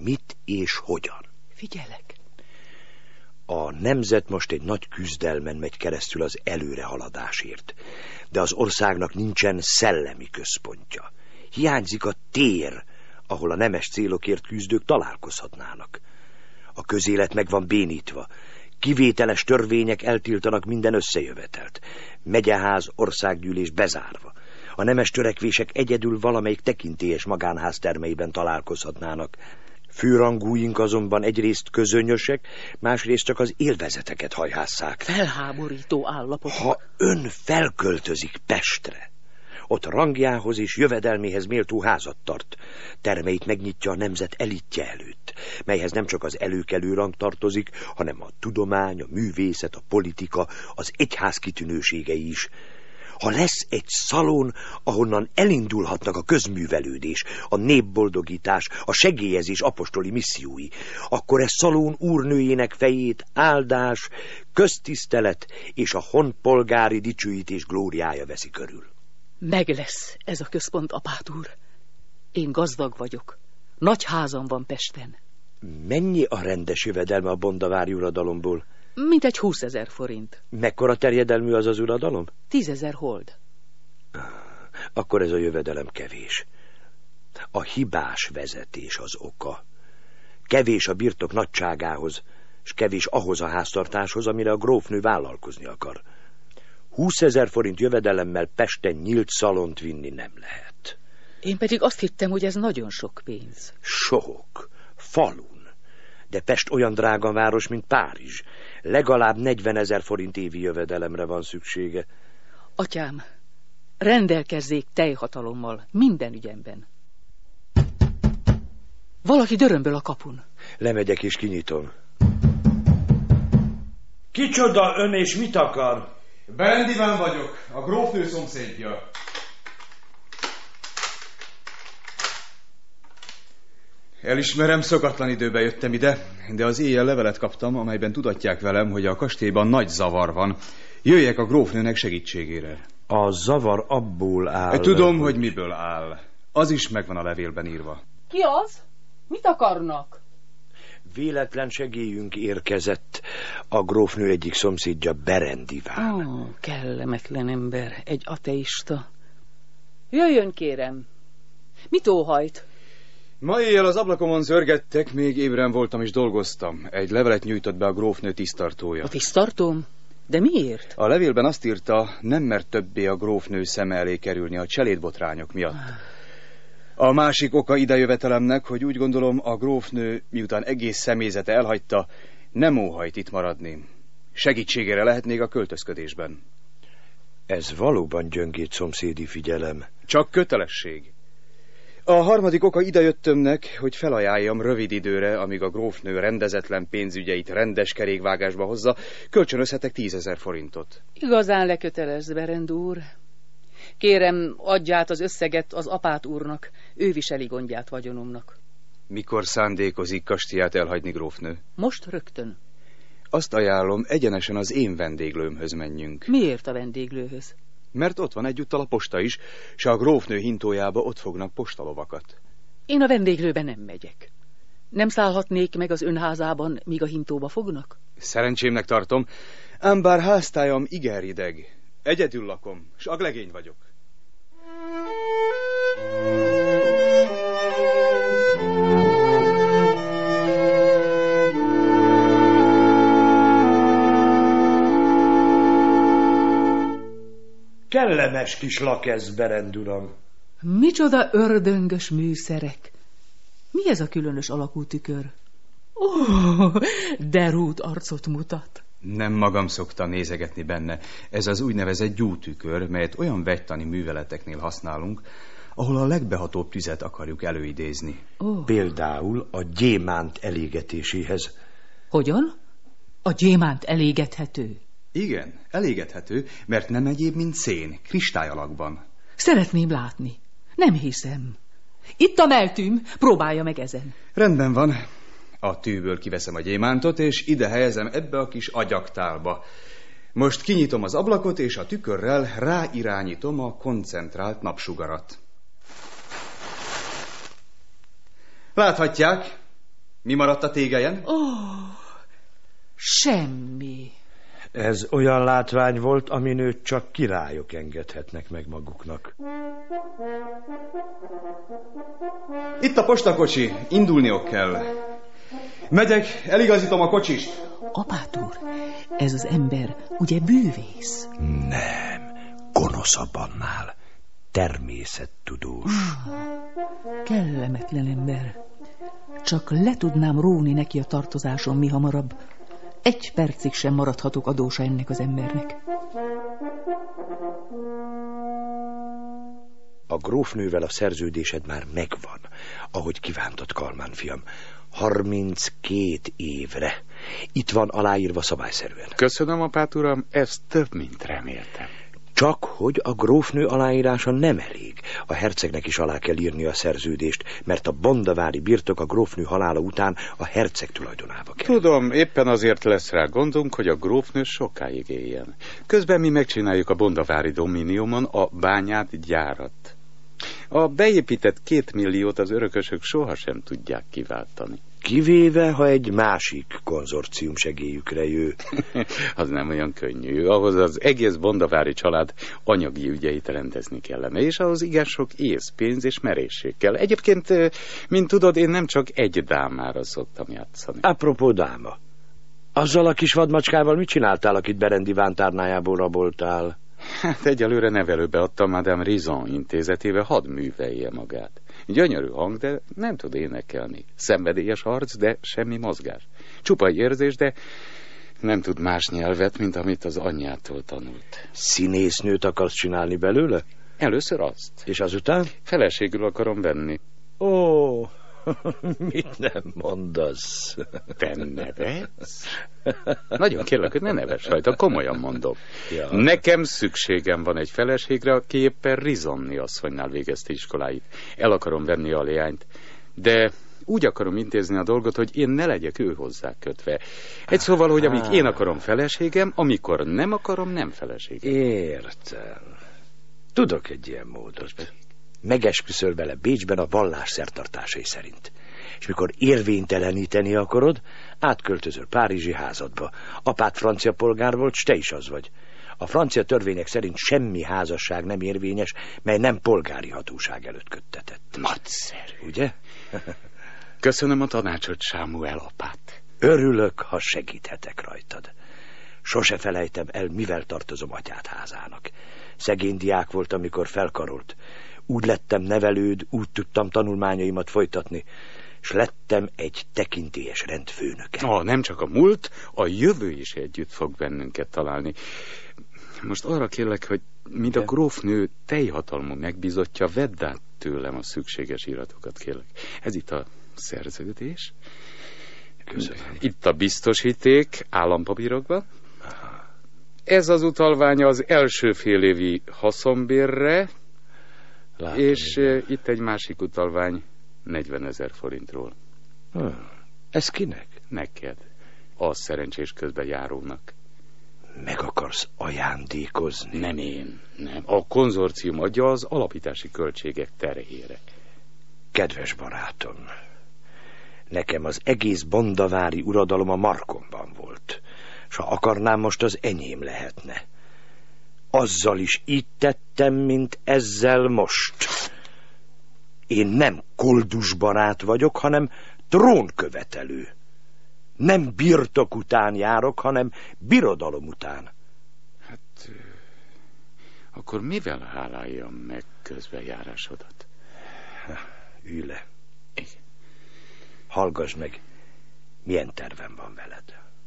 mit és hogyan. Figyelek. A nemzet most egy nagy küzdelmen megy keresztül az előrehaladásért, de az országnak nincsen szellemi központja. Hiányzik a tér, ahol a nemes célokért küzdők találkozhatnának. A közélet meg van bénítva. Kivételes törvények eltiltanak minden összejövetelt. Megyeház, országgyűlés bezárva. A nemes törekvések egyedül valamelyik tekintélyes magánház termeiben találkozhatnának. Főrangúink azonban egyrészt közönyösek, másrészt csak az élvezeteket hajhásszák. Felháborító állapot. Ha ön felköltözik Pestre, ott rangjához és jövedelméhez méltó házat tart. Termeit megnyitja a nemzet elitje előtt, melyhez nem csak az előkelő rang tartozik, hanem a tudomány, a művészet, a politika, az egyház kitűnőségei is. Ha lesz egy szalon, ahonnan elindulhatnak a közművelődés, a népboldogítás, a segélyezés apostoli missziói, akkor ez szalón úrnőjének fejét áldás, köztisztelet és a honpolgári dicsőítés glóriája veszi körül. Meg lesz ez a központ, apát úr. Én gazdag vagyok. Nagy házam van Pesten. Mennyi a rendes jövedelme a bondavári uradalomból? Mintegy 20 000 forint. Mekkora terjedelmű az az uradalom? 10 000 hold. Akkor ez a jövedelem kevés. A hibás vezetés az oka. Kevés a birtok nagyságához, és kevés ahhoz a háztartáshoz, amire a grófnő vállalkozni akar. 20 000 forint jövedelemmel Pesten nyílt szalont vinni nem lehet. Én pedig azt hittem, hogy ez nagyon sok pénz. Sok. Falun. De Pest olyan drága város, mint Párizs. Legalább 40 000 forint évi jövedelemre van szüksége. Atyám, rendelkezzék teljhatalommal minden ügyemben. Valaki dörömböl a kapun. Lemegyek és kinyitom. Kicsoda ön és mit akar? Berend Iván vagyok, a grófnő szomszédja. Elismerem, szokatlan időben jöttem ide, de az éjjel levelet kaptam, amelyben tudatják velem, hogy a kastélyban nagy zavar van. Jöjjek a grófnőnek segítségére. A zavar abból áll... Tudom, hogy miből áll. Az is megvan a levélben írva. Ki az? Mit akarnak? Véletlen segélyünk érkezett. A grófnő egyik szomszédja, Berend Iván. Kellemetlen ember, egy ateista. Jöjjön, kérem. Mit óhajt? Ma éjjel az ablakomon zörgettek, még ébren voltam és dolgoztam. Egy levelet nyújtott be a grófnő tisztartója. A tisztartóm? De miért? A levélben azt írta, nem mert többé a grófnő szeme elé kerülni a cselédbotrányok miatt. A másik oka idejövetelemnek, hogy úgy gondolom, a grófnő, miután egész személyzete elhagyta, nem óhajt itt maradni. Segítségére lehet még a költözködésben. Ez valóban gyöngét szomszédi figyelem. Csak kötelesség. A harmadik oka idejöttömnek, hogy felajánljam rövid időre, amíg a grófnő rendezetlen pénzügyeit rendes kerékvágásba hozza, kölcsönözhetek 10 000 forintot. Igazán lekötelez, Berend úr. Kérem, adj át az összeget az apát úrnak, ő viseli gondját vagyonomnak. Mikor szándékozik kastélyát elhagyni, grófnő? Most rögtön. Azt ajánlom, egyenesen az én vendéglőmhöz menjünk. Miért a vendéglőhöz? Mert ott van egyúttal a posta is, s a grófnő hintójába ott fognak postalovakat. Én a vendéglőbe nem megyek. Nem szállhatnék meg az önházában, míg a hintóba fognak? Szerencsémnek tartom, ám bár háztályam igen rideg. Egyedül lakom, s aglegény vagyok. Kellemes kis lakesz, Berend uram. Micsoda ördöngös műszerek! Mi ez a különös alakú tükör? De rút arcot mutat. Nem magam szoktam nézegetni benne. Ez az úgynevezett gyútükör, melyet olyan vegytani műveleteknél használunk, ahol a legbehatóbb tüzet akarjuk előidézni. Például a gyémánt elégetéséhez. Hogyan? A gyémánt elégethető? Igen, elégethető, mert nem egyéb, mint szén, kristály alakban. Szeretném látni. Nem hiszem. Itt a meltűm, próbálja meg ezen. Rendben van. A tűből kiveszem a gyémántot, és ide helyezem ebbe a kis agyaktálba. Most kinyitom az ablakot, és a tükörrel ráirányítom a koncentrált napsugarat. Láthatják, Mi maradt a tégelyen? Semmi. Ez olyan látvány volt, amin őt csak királyok engedhetnek meg maguknak. Itt a postakocsi, indulniok kell. Megyek, eligazítom a kocsist. Apát úr, ez az ember ugye bűvész? Nem, gonoszabb annál. Természettudós. Kellemetlen ember. Csak le tudnám róni neki a tartozáson mi hamarabb. 1 percig sem maradhatok adósa ennek az embernek. A grófnővel a szerződésed már megvan, ahogy kívántad, Kalmán fiam. 32 évre. Itt van aláírva szabályszerűen. Köszönöm, apát uram, ez több, mint reméltem. Csak hogy a grófnő aláírása nem elég. A hercegnek is alá kell írni a szerződést, mert a bondavári birtok a grófnő halála után a herceg tulajdonába kell. Tudom, éppen azért lesz rá gondunk, hogy a grófnő sokáig éljen. Közben mi megcsináljuk a bondavári dominiumon a bányát, gyárat. A beépített 2 milliót az örökösök sohasem tudják kiváltani. Kivéve, ha egy másik konzorcium segélyükre jő. Az nem olyan könnyű. Ahhoz az egész bondavári család anyagi ügyeit rendezni kellene, és ahhoz igen sok ész, pénz és merészség kell. Egyébként, mint tudod, én nem csak egy dámára szoktam játszani. Apropó dáma, azzal a kis vadmacskával mit csináltál, akit Berendi vántárnájából raboltál? Hát egyelőre nevelőbe adtam Madame Rizon intézetébe, hadd művelje magát. Gyönyörű hang, de nem tud énekelni. Szenvedélyes arc, de semmi mozgás. Csupa érzés, de nem tud más nyelvet, mint amit az anyjától tanult. Színésznőt akarsz csinálni belőle? Először azt. És azután? Feleségül akarom venni. Ó, mit nem mondasz? Te nevetsz? Nagyon kérlek, hogy ne neves rajta, komolyan mondom. Ja. Nekem szükségem van egy feleségre, aki éppen Rizonni asszonynál végezte iskoláit. El akarom venni a leányt, de úgy akarom intézni a dolgot, hogy én ne legyek ő hozzá kötve. Egy szóval, hogy amíg én akarom feleségem, amikor nem akarom, nem feleségem. Értem. Tudok egy ilyen módot. Megesküszöl vele Bécsben a vallás szertartásai szerint. És mikor érvényteleníteni akarod, átköltözöl párizsi házadba. Apád francia polgár volt, s te is az vagy. A francia törvények szerint semmi házasság nem érvényes, mely nem polgári hatóság előtt köttetett. Nagyszerű. Ugye? Köszönöm a tanácsot, Sámuel apát. Örülök, ha segíthetek rajtad. Sose felejtem el, mivel tartozom atyád házának. Szegény diák volt, amikor felkarolt. Úgy lettem nevelőd, úgy tudtam tanulmányaimat folytatni, és lettem egy tekintélyes rendfőnöke. Nem csak a múlt, a jövő is együtt fog bennünket találni. Most arra kérlek, hogy mint a grófnő teljhatalmú megbízottja, vedd át tőlem a szükséges iratokat, kérlek. Ez itt a szerződés. Köszönöm. Itt a biztosíték állampapírokban. Ez az utalványa az első félévi haszonbérre, Látom, és itt egy másik utalvány 40 000 forintról. Ez kinek? Neked, a szerencsés közbejárónak. Meg akarsz ajándékozni? Nem én, nem. A konzorcium adja az alapítási költségek terhére. Kedves barátom, nekem az egész bondavári uradalom a markomban volt, s ha akarnám, most az enyém lehetne. Azzal is így tettem, mint ezzel most. Én nem koldus barát vagyok, hanem trónkövetelő. Nem birtok után járok, hanem birodalom után. Hát, akkor mivel háláljam meg közbejárásodat? Ülj le. Igen. Hallgass meg, milyen tervem van veled.